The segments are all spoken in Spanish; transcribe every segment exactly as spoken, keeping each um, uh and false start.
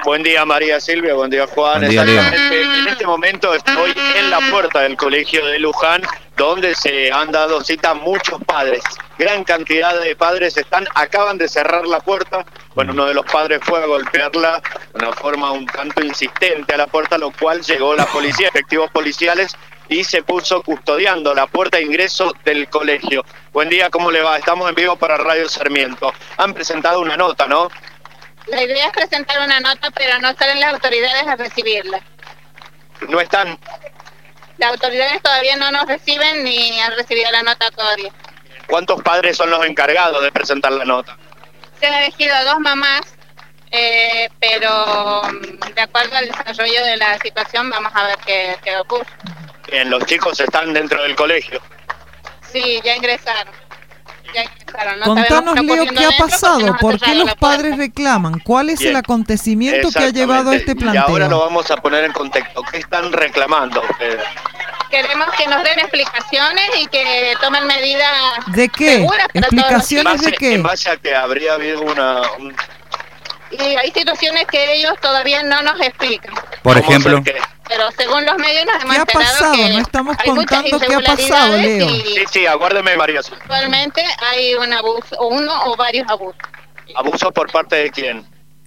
Buen día, María Silvia, buen día, Juan. Buen día, Exactamente, en este momento estoy en la puerta del colegio de Luján, donde se han dado cita muchos padres. Gran cantidad de padres están, acaban de cerrar la puerta. Bueno, uno de los padres fue a golpearla de una forma un tanto insistente a la puerta, lo cual llegó la policía, efectivos policiales, y se puso custodiando la puerta de ingreso del colegio. Buen día, ¿cómo le va? Estamos en vivo para Radio Sarmiento. Han presentado una nota, ¿no? La idea es presentar una nota, pero no salen las autoridades a recibirla. ¿No están? Las autoridades todavía no nos reciben ni han recibido la nota todavía. ¿Cuántos padres son los encargados de presentar la nota? Se han elegido dos mamás, eh, pero de acuerdo al desarrollo de la situación vamos a ver qué, qué ocurre. Bien, los chicos están dentro del colegio. Sí, ya ingresaron. Ya ingresaron. No Contanos, qué Leo, ¿qué ha pasado? ¿Por qué los padres puerta. reclaman? ¿Cuál es Bien. el acontecimiento que ha llevado a este planteo? Y ahora lo vamos a poner en contexto. ¿Qué están reclamando ustedes? Queremos que nos den explicaciones y que tomen medidas ¿De qué? seguras para ¿Explicaciones todos de qué? En base a que habría habido una... Un... los... Y hay situaciones que ellos todavía no nos explican. Por ¿Cómo ejemplo, ser que- Pero según los medios nos hemos ¿Qué ha enterado pasado? que No estamos hay muchas contando qué ha pasado, irregularidades Leo. y Sí, sí, aguárdeme, María. actualmente hay un abuso, o uno o varios abusos. ¿Abuso por parte de quién?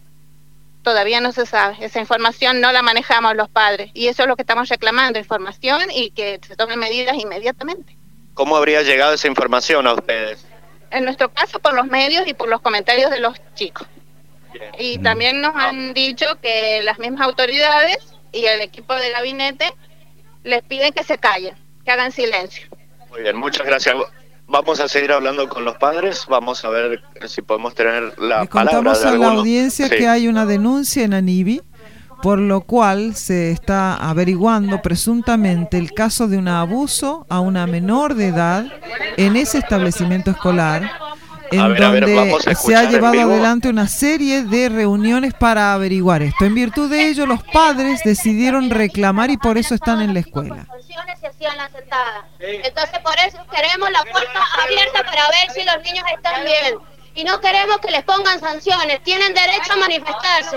Todavía no se sabe. Esa información no la manejamos los padres. Y eso es lo que estamos reclamando, información y que se tomen medidas inmediatamente. ¿Cómo habría llegado esa información a ustedes? En nuestro caso, por los medios y por los comentarios de los chicos. Bien. Y también nos han dicho que las mismas autoridades y el equipo de gabinete les piden que se callen, que hagan silencio. Muy bien, muchas gracias. Vamos a seguir hablando con los padres. Vamos a ver si podemos tener la Le palabra contamos de a la alguno. audiencia Sí. que hay una denuncia en ANIVI, por lo cual se está averiguando presuntamente el caso de un abuso a una menor de edad en ese establecimiento escolar, en A ver, a ver, donde vamos a se ha escuchar en llevado vivo. adelante una serie de reuniones para averiguar esto. En virtud de ello, los padres decidieron reclamar y por eso están en la escuela. Se hacían la sentada. Entonces por eso queremos la puerta abierta para ver si los niños están bien. Y no queremos que les pongan sanciones. Tienen derecho a manifestarse.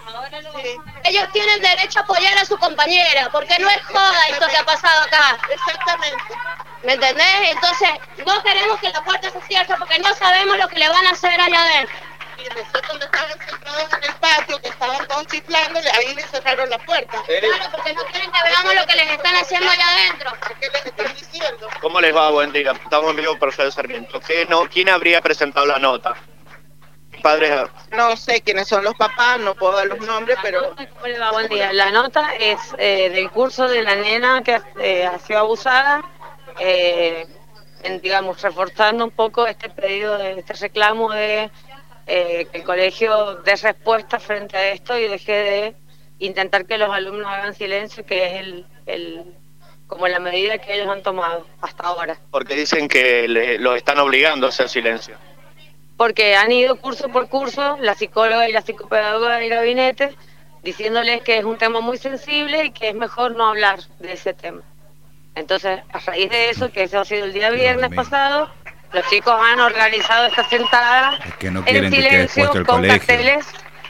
Ellos tienen derecho a apoyar a su compañera, porque no es joda esto que ha pasado acá. Exactamente. ¿Me entendés? Entonces no queremos que la puerta se cierre porque no sabemos lo que le van a hacer allá adentro. Y después cuando estaban sentados en el patio, que estaban todos chiflando, ahí les cerraron la puerta. Claro, porque no quieren que veamos lo que les están haciendo allá adentro. ¿Qué les están diciendo? ¿Cómo les va? Buen día. Estamos en vivo por Radio Sarmiento. ¿Qué no, ¿Quién habría presentado la nota? Padres. No sé quiénes son los papás, no puedo dar los nombres, pero... ¿Cómo le va? Buen día. La nota es eh, del curso de la nena que eh, ha sido abusada, eh, en, digamos, reforzando un poco este pedido, de este reclamo de eh, que el colegio dé respuesta frente a esto y deje de intentar que los alumnos hagan silencio, que es el, el como la medida que ellos han tomado hasta ahora. Porque dicen que le, los están obligando a hacer silencio. Porque han ido curso por curso, la psicóloga y la psicopedagoga del gabinete, diciéndoles que es un tema muy sensible y que es mejor no hablar de ese tema. Entonces, a raíz de eso, que eso ha sido el día viernes pasado, los chicos han organizado esta sentada es que no en quieren que quede silencio expuesto el con colegio. carteles,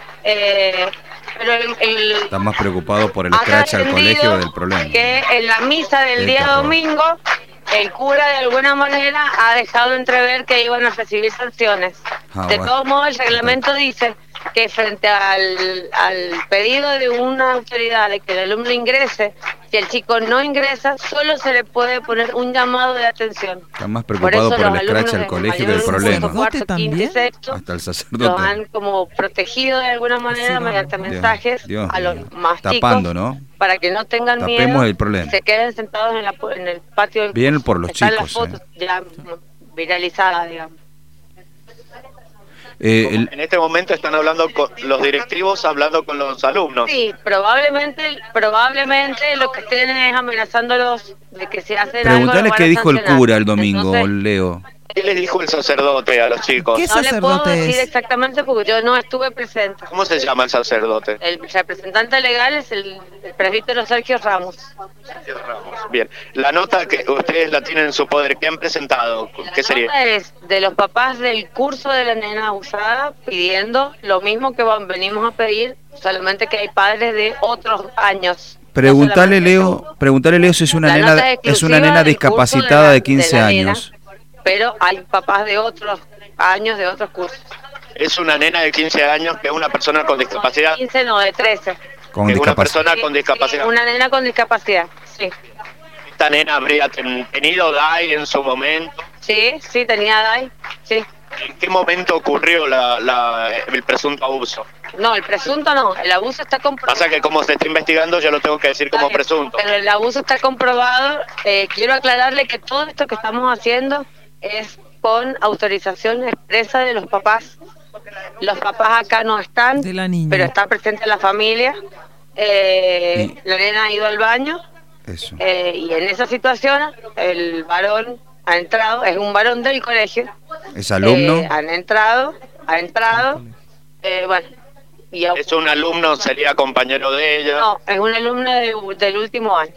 eh, pero el, el, Están más preocupados por el ha scratch al trascendido colegio del problema. que en la misa del Qué día terror. domingo el cura de alguna manera ha dejado entrever que iban a recibir sanciones. Ah, de bueno. todos modos, el reglamento dice que frente al, al pedido de una autoridad de que el alumno ingrese, si el chico no ingresa, solo se le puede poner un llamado de atención. Están más Por preocupados eso por, los el scratch alumnos al de colegio que mayor el problema. curso, cuarto, ¿También? quinto y sexto, Hasta el los sacerdote. han como protegido de alguna manera Sí, mediante Dios, mensajes Dios a los mío. más Tapando, chicos, ¿no? para que no tengan Tapemos miedo, el problema. se queden sentados en, la, pu- en el patio del Bien curso. por los Están chicos, las fotos eh. ya viralizadas, digamos. Eh, el- En este momento están hablando con los directivos, hablando con los alumnos. Sí, probablemente, probablemente lo que estén es amenazándolos de que si hacen algo Preguntale los van qué a dijo el sancionar. cura el domingo, Entonces, Leo. ¿Qué les dijo el sacerdote a los chicos? ¿Qué No le puedo sacerdote decir es? exactamente porque yo no estuve presente. ¿Cómo se llama el sacerdote? El representante legal es el, el presbítero Sergio Ramos. Bien, la nota que ustedes la tienen en su poder, ¿qué han presentado? ¿Qué La sería? nota es de los papás del curso de la nena abusada pidiendo lo mismo que van- venimos a pedir, solamente que hay padres de otros años. Preguntale, No solamente Leo, yo. preguntale, Leo, si es una La nena, nota es una exclusiva nena del curso discapacitada de la- de quince de la nena, años. pero hay papás de otros años, de otros cursos. Es una nena de quince años que es una persona con discapacidad. quince no, de trece. Con que es una discapacidad. persona con discapacidad. Sí, una nena con discapacidad, sí. Esta nena habría ten- tenido D A I en su momento. Sí, sí, tenía D A I, sí. ¿En qué momento ocurrió la, la- el presunto abuso? No, el presunto no, el abuso está comprobado. Pasa que como se está investigando, yo lo tengo que decir como presunto. Pero el abuso está comprobado. Eh, quiero aclararle que todo esto que estamos haciendo es con autorización expresa de los papás. Los papás acá no están, De la niña. pero está presente la familia. Eh, Y- La nena ha ido al baño Eso. eh, y en esa situación el varón ha entrado, es un varón del colegio. ¿Es alumno? Eh, han entrado, ha entrado, eh, bueno, y ha- Es un alumno, sería compañero de ella. no, es un alumno de- del último año.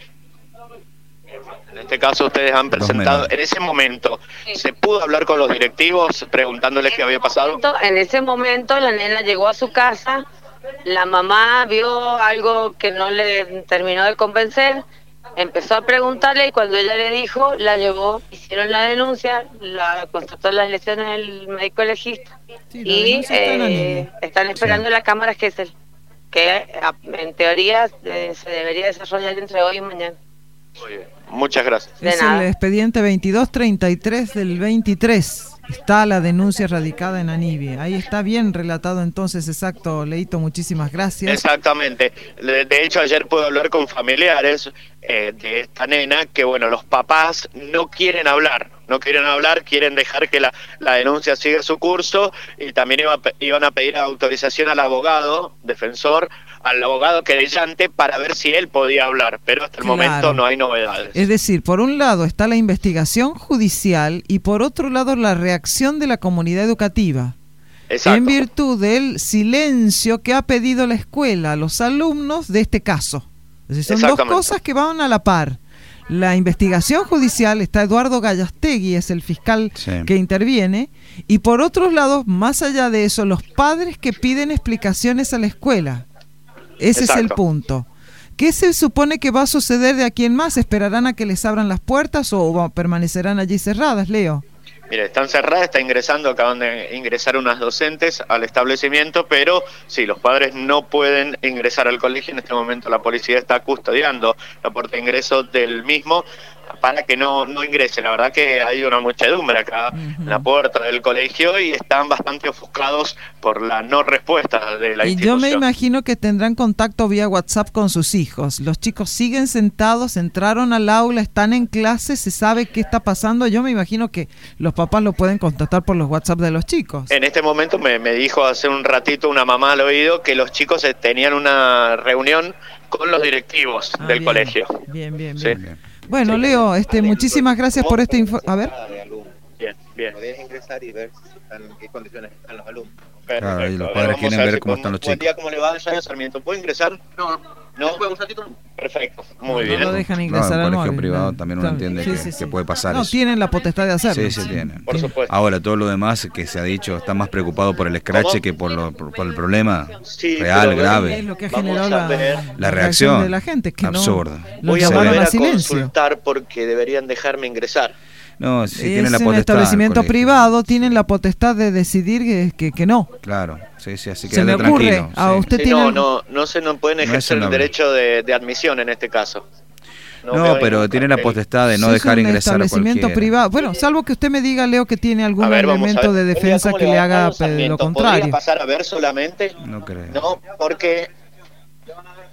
En este caso ustedes han Dos presentado, menores. en ese momento, Sí. ¿se pudo hablar con los directivos preguntándoles qué había pasado? En ese momento la nena llegó a su casa, la mamá vio algo que no le terminó de convencer, empezó a preguntarle y cuando ella le dijo, la llevó, hicieron la denuncia, la constató las lesiones del médico legista Sí, la y denuncia está en la eh, niña. están esperando Sí. la cámara Gesell, que a- en teoría eh, se debería desarrollar entre hoy y mañana. Muy bien, muchas gracias. De Es nada. el expediente veintidós treinta y tres del veintitrés. Está la denuncia radicada en Anivia. Ahí está bien relatado entonces, exacto, Leito, muchísimas gracias. Exactamente. De, de hecho, ayer pude hablar con familiares eh, de esta nena que, bueno, los papás no quieren hablar, no quieren hablar, quieren dejar que la, la denuncia siga su curso y también iba a pe- iban a pedir autorización al abogado, defensor, al abogado querellante para ver si él podía hablar, pero hasta el Claro. momento no hay novedades. Es decir, por un lado está la investigación judicial y por otro lado la reacción de la comunidad educativa. Exacto. En virtud del silencio que ha pedido la escuela a los alumnos de este caso. Es decir, son dos Exactamente. cosas que van a la par. La investigación judicial, está Eduardo Gallastegui, es el fiscal Sí. que interviene, y por otro lado, más allá de eso, los padres que piden explicaciones a la escuela. Ese es el Exacto. punto. ¿Qué se supone que va a suceder de aquí en más? ¿Esperarán a que les abran las puertas o va- permanecerán allí cerradas, Leo? Mire, están cerradas, está ingresando, acaban de ingresar unas docentes al establecimiento, pero sí, los padres no pueden ingresar al colegio. En este momento la policía está custodiando la puerta de ingreso del mismo para que no, no ingrese. La verdad que hay una muchedumbre acá en la puerta del colegio y están bastante ofuscados por la no respuesta de la Y yo institución. me imagino que tendrán contacto vía WhatsApp con sus hijos. Los chicos siguen sentados, entraron al aula, están en clase, se sabe qué está pasando. Yo me imagino que los papás lo pueden contactar por los WhatsApp de los chicos. En este momento me, me dijo hace un ratito una mamá al oído que los chicos eh, tenían una reunión con los directivos Ah, del bien. colegio. Bien, bien, Sí. bien. Bien. Bueno, Sí. Leo, este, muchísimas gracias por este info. A ver. Bien, bien. Podés ingresar y ver si están, en qué condiciones están los alumnos. Perfecto. Claro, y los A ver, padres vamos quieren a ver si cómo podemos- están los Buen chicos. día, ¿cómo le va, señor Sarmiento? ¿Puedo ingresar? No, ¿No? ¿puede un ratito? Perfecto, muy No bien. lo dejan No, ingresar en al colegio móvil, privado no. también uno Está bien. entiende Sí, que, sí, que sí. puede pasar No, eso. tienen la potestad de hacerlo. Sí, sí, tienen. Por supuesto. Ahora, todo lo demás que se ha dicho está más preocupado por el escrache ¿Cómo? que por, lo, por, por el problema Sí, real, pero grave. Es lo que ha Vamos generado a la, ver. La reacción de la gente, que absurda. no Voy lo a llamaron volver a a silencio. consultar porque deberían dejarme ingresar. No, si es tienen la un potestad. establecimiento el colegio. privado, tienen la potestad de decidir que, que, que no. Claro, sí, sí, así que Se me quédate ocurre, tranquilo. a sí. usted Sí, tiene no, algo- no, no se no pueden No es ejercer una- el derecho de, de admisión en este caso. No, veo pero ningún tienen la cartel. potestad de no Si dejar es un ingresar a establecimiento cualquiera. privado. Bueno, salvo que usted me diga, Leo, que tiene algún A ver, vamos a elemento ver. de Buen día, defensa ¿cómo que le le va, haga Carlos pe- lo Sarmiento? contrario. ¿Podría pasar a ver solamente? No creo. No, porque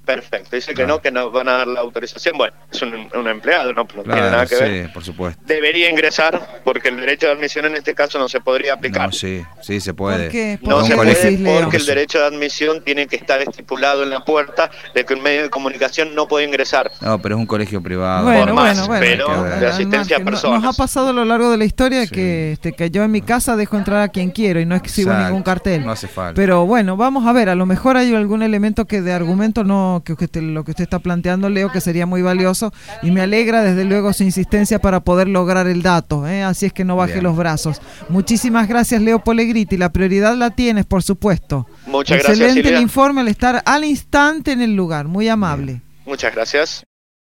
Perfecto, dice que Claro. no, que nos van a dar la autorización. Bueno, es un, un empleado, no, no tiene Claro, nada que ver. sí, por supuesto. Debería ingresar porque el derecho de admisión en este caso no se podría aplicar. No, sí, sí se puede. ¿Por qué? No ¿Por se qué puede decís, Leo? porque el derecho de admisión tiene que estar estipulado en la puerta de que un medio de comunicación no puede ingresar. No, pero es un colegio privado. Bueno, por más, bueno, bueno. pero que- de asistencia a Además, que no- personas. Nos ha pasado a lo largo de la historia Sí. que, este, que yo en mi casa dejo entrar a quien quiero y no exhibo Exacto, ningún cartel. no hace falta. Pero bueno, vamos a ver, a lo mejor hay algún elemento que de argumento no, que usted, lo que usted está planteando, Leo, que sería muy valioso y me alegra desde luego su insistencia para poder lograr el dato, ¿eh? Así es que no baje Bien. los brazos. Muchísimas gracias, Leo Pellegriti, la prioridad la tienes, por supuesto. Muchas gracias, Excelente Silvia. el informe al estar al instante en el lugar, muy amable. Muchas gracias.